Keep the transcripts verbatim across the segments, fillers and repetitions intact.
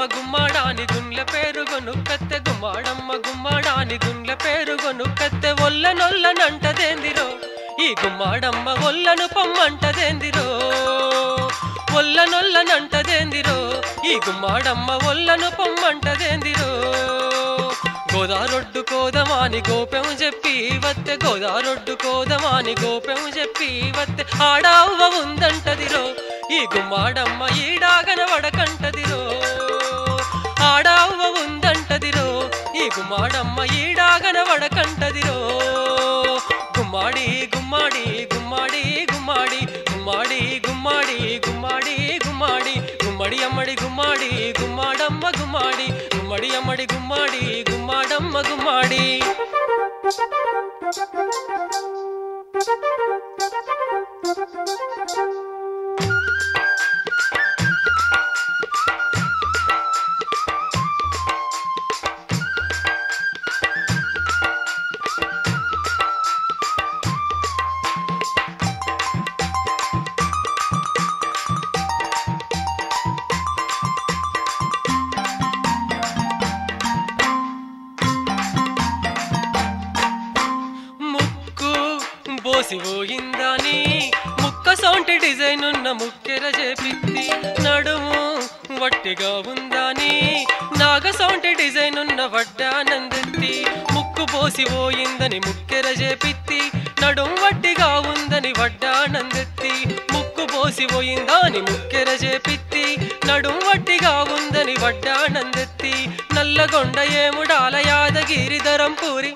గుమ్మాడాని గుండ్ల పేరుగొను కత్తె గుమ్మాడమ్మ గుమ్మాడాని గుండ్ల పేరుగొను కత్తె ఒల్ల నొల్లనంటదేందిరో ఈ గుమ్మాడమ్మ ఒల్లను పొమ్మంటదేందిరో ఒల్ల నొల్లనంటదేందిరో ఈ గుమ్మాడమ్మ ఒల్లను పొమ్మంటదేందిరో గోదారొడ్డు కోదమాని గోపెం చెప్పి వత్తె గోదారొడ్డు కోదమాని గోపెం చెప్పి వత్తె ఆడావ్వ ఉందంటదిరో ఈ గుమ్మాడమ్మ ఈడాగన వడకంటదిరో ఆడావ్వ ఉందంటదిరో ఈ గుమ్మాడమ్మ ఈడాగన వడకంటదిరో గుమ్మాడి గుమ్మాడి గుమ్మాడి గుమ్మాడి గుమ్మాడి గుమ్మాడి గుమ్మాడి గుమ్మాడి గుమ్మడి అమ్మడి గుమ్మాడి గుమ్మాడమ్మ గుమ్మాడి గుమ్మడి అమ్మడి గుమ్మాడి గుమ్మాడమ్మ గుమ్మాడి బోసిపోయిందని ముక్క సౌంటి డిజైన్ ఉన్న ముక్కెర చేపిత్తి నడుము వట్టిగా ఉందని నాగ సౌంటి డిజైన్ ఉన్న వడ్డానందెత్తి ముక్కు బోసిపోయిందని ముక్కెర చేపిత్తి నడుము వట్టిగా ఉందని వడ్డానందెత్తి ముక్కు బోసిపోయిందని ముక్కెర చేపిత్తి నడుము వట్టిగా ఉందని వడ్డానందెత్తి నల్లగొండ ఏముడాల యాదగిరి ధరంపూరి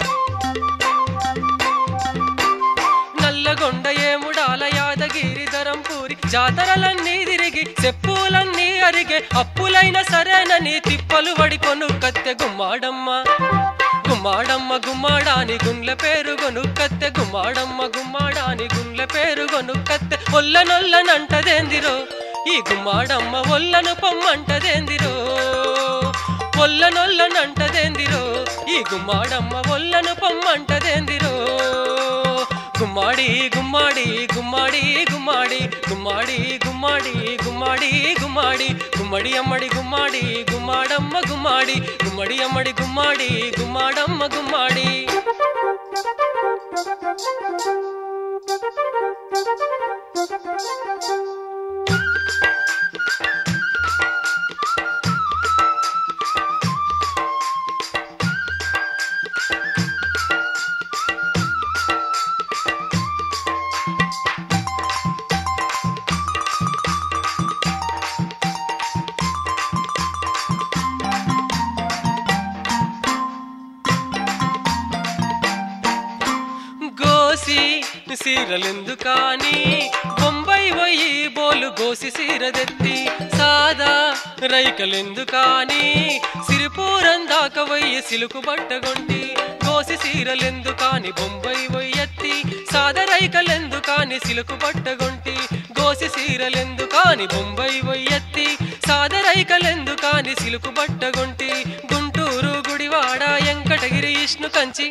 నల్లగొండ ఏముడాల యాదగిరి ధరంపూరి జాతరలన్నీ తిరిగి చెప్పులన్నీ అరిగే అప్పులైన సరేనని తిప్పలు వడికొను కత్తె గుమ్మాడమ్మ గుమ్మాడమ్మ గుమ్మాడాని గుండ్ల పేరుగొను కత్తె గుమ్మాడమ్మ గుమ్మాడాని గుండ్ల పేరుగొను కత్తె ఒల్ల నొల్లనంటదేందిరో ఈ గుమ్మాడమ్మ ఒల్లను పొమ్మంటదేందిరో ఒల్ల నొల్లనంటదేందిరో ఈ గుమ్మాడమ్మ ఒల్లను పొమ్మంటదేందిరో గుమ్మాడి గుమ్మాడి గుమ్మాడి గుమ్మాడి గుమ్మాడి గుమ్మాడి గుమ్మాడి గుమ్మాడి గుమ్మడి అమ్మడి గుమ్మాడి గుమ్మాడమ్మ గుమ్మాడి గుమ్మడి అమ్మడి గుమ్మాడి గుమ్మాడమ్మ గుమ్మాడి సీరలెందుకాని బొంబాయి పోయి బోలు గోసి సీరదెత్తి సాదా రైకలెందుకాని సిరిపూరం దాకా పోయి సిలుకు బట్టగొంటి గోసి సీరలెందుకాని బొంబాయి పోయి ఎత్తి సాదా రైకలెందుకాని సిలుకు బట్టగొంటి గోసి సీరలెందుకాని బొంబాయి పోయి ఎత్తి సాదా రైకలెందుకాని సిలుకు బట్టగొంటి గుంటూరు గుడివాడ వెంకటగిరి ఇష్ణు కంచి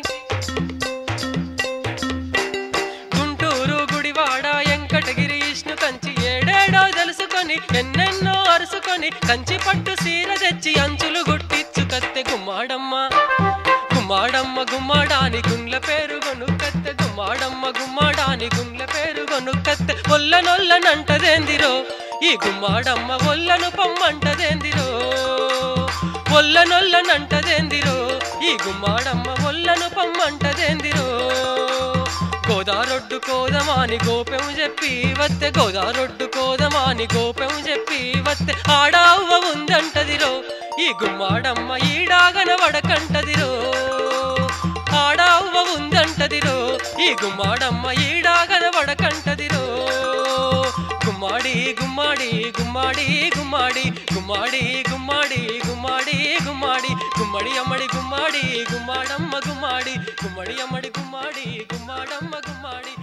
ఎన్నెన్నో అరుసుకొని కంచి పట్టు సీర తెచ్చి అంచులు గుట్టిచ్చు కత్తె గుమ్మాడమ్మ గుమ్మాడమ్మ గుమ్మాడాని గుండ్ల పేరుగొను కత్తె గుమ్మాడమ్మ గుమ్మాడాని గుండ్ల పేరుగొను కత్తె ఒల్ల నొల్లనంటదేందిరో ఈ గుమ్మాడమ్మ ఒల్లను పొమ్మంటదేందిరో ఒల్ల నొల్లనంటదేందిరో ఈ గుమ్మాడమ్మ ఒల్లను పొమ్మంటదేందిరో గోదారొడ్డు కోదమాని గోపెం చెప్పి వత్తె గోదారొడ్డు కోదమాని గోపెం చెప్పి వత్తె ఆడావ్వ ఉందంటదిరో ఈ గుమ్మాడమ్మ ఈడాగన వడకంటదిరో ఆడావ్వ ఉందంటదిరో ఈ గుమ్మాడమ్మ ఈడాగన వడకంటదిరో గుమ్మాడి గుమ్మాడి గుమ్మాడి గుమ్మాడి గుమ్మాడి గుమ్మాడి గుమ్మాడి గుమ్మాడి గుమ్మడి అమ్మడి గుమ్మాడి గుమ్మాడమ్మ గుమ్మాడి గుమ్మడి అమ్మడి గుమ్మాడి గుమ్మాడమ్మ గుమ్మాడి